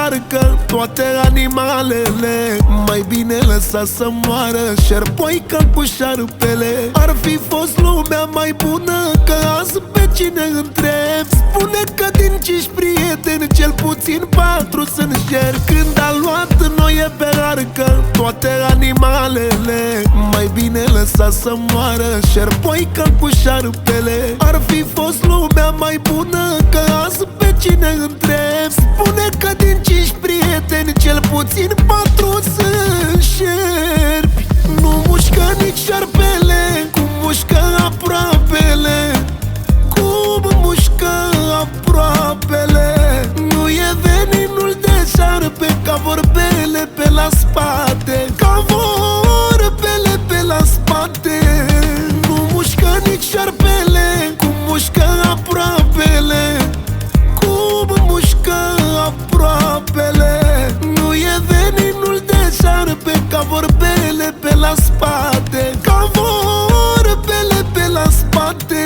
arcă toate animalele. Mai bine lăsa să moară șerpoica cu șarpele. Ar fi fost lumea mai bună, că azi pe cine întreb spune că din 5 prieteni cel puțin 4 sunt șerpi. Când a luat noie pe arcă toate animalele, mai bine lăsa să moară șerpoica cu șarpele. Ar fi fost lumea mai bună, că azi pe cine întreb spune că din 5 prieteni cel puțin 4 sunt șerpi. Nu mușcă nici șarpele cum mușcă aproapele, cum mușcă aproapele. Nu e veninul de șarpe ca vorbele pe la spate, ca vorbele pe la spate. Nu mușcă nici șarpele cum mușcă aproapele, cum mușcă aproapele. Nu e veninul de șarpe ca vorbele pe la spate, ca vorbele pe la spate.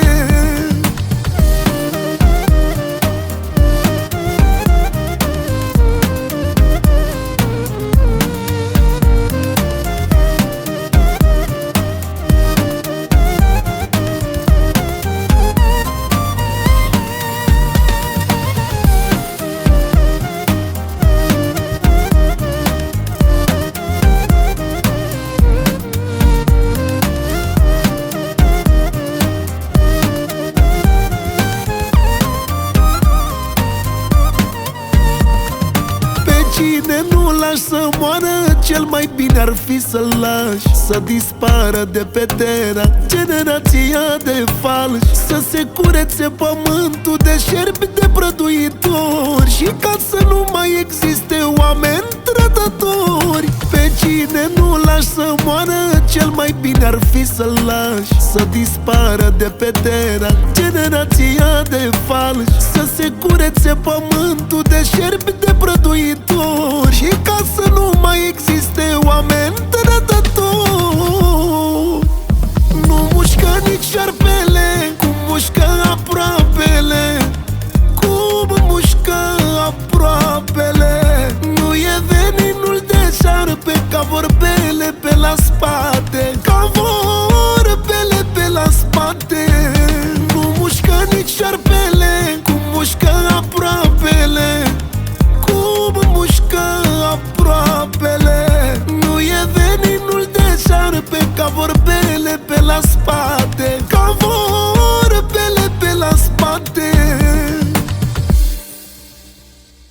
Cine nu lași să moară, cel mai bine ar fi să-l lași să dispară de pe terra generația de falși, să se curețe pământul de șerpi de prăduitori și ca să nu mai existe oameni trădători. Pe cine nu lași să moară, cel mai bine ar fi să-l lași să dispară de pe terra generația de falși, să se curețe pământul de șerpi de prăduitori și ca să nu mai existe oameni trădători. Nu mușcă nici șarpele cum mușcă aproapele, cum mușcă aproapele. Nu e veninul de șarpe ca vorbele pe la spate, ca vorbele pe la spate. Nu mușcă nici șarpele cum mușcă aproapele,